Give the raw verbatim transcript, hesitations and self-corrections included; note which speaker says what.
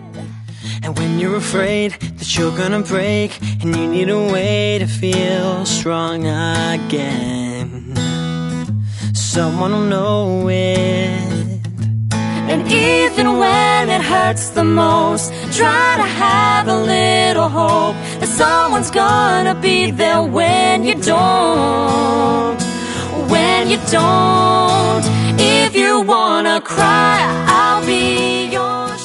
Speaker 1: And when you're afraid that you're gonna break and you need a way to feel strong again, someone will know it.
Speaker 2: And even when it hurts the most, try to have a little hope that someone's gonna be there when you don't. When you don't. If you wanna cry, I'll be yours.